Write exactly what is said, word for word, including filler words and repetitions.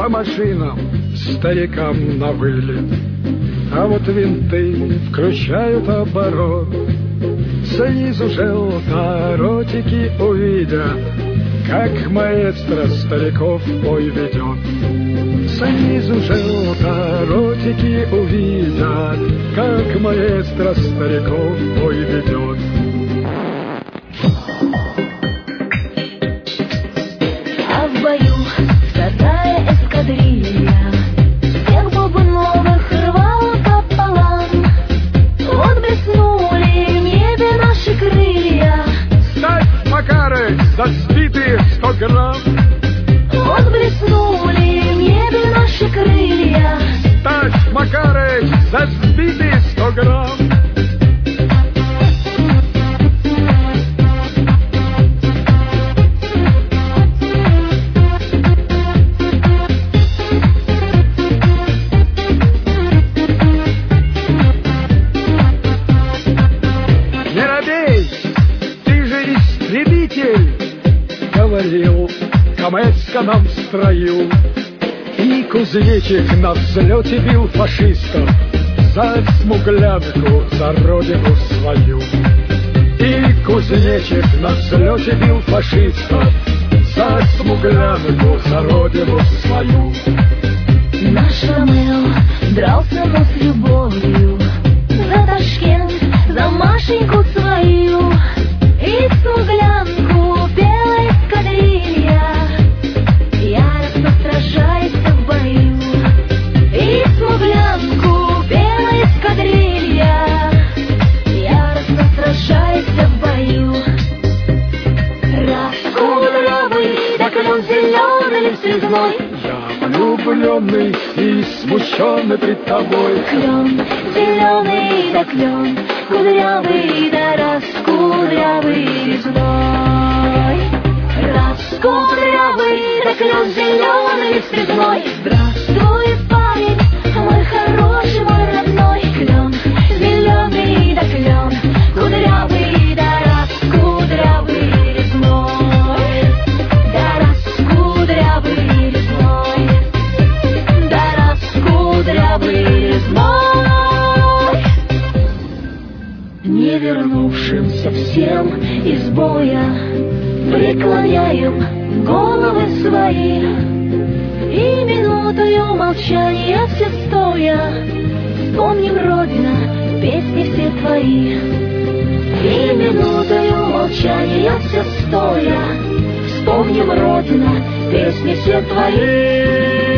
по машинам старикам на вылет. А вот винты включают оборот, снизу желторотики увидят, как маэстро стариков бой ведет. Снизу желторотики увидят, как маэстро стариков бой ведет. А в бою вторая эскадрилья всех бубновых рвала пополам. Вот блеснули в небе наши крылья. Ставь, Макарыч, за сбитые сто грамм. Вот блеснули в небе наши крылья. Ставь, Макарыч, за сбитые сто грамм. Не робей, ты же истребитель, говорил Камэцка нам в строю. И кузнечик на взлете бил фашистов за смуглянку, за родину свою. И кузнечик на взлете бил фашистов за смуглянку, за родину свою. Наш Ромео дрался, но с любовью, за Ташкент, за Машеньку свою. И смуглянку пела эскадрилья, яростно сражаясь в бою. И смуглянку пела эскадрилья, яростно сражаясь в бою. Раз кудрявый, да клен зеленый слезной, Я влюбленный и смущенный пред тобой. клен зеленый, да клен кудрявый, да раскудрявый резной. Раскудрявый, да клен зеленый стрезной. Здравствуй, парень, мой хороший, мой родной. Клен зеленый, да клен кудрявый, да раскудрявый резной. Да раскудрявый резной. Да раскудрявый резной. Не вернувшимся всем из боя преклоняем головы свои, и минутою молчания все стоя вспомним, Родина, песни все твои. И минутою молчания все стоя вспомним, Родина, песни все твои.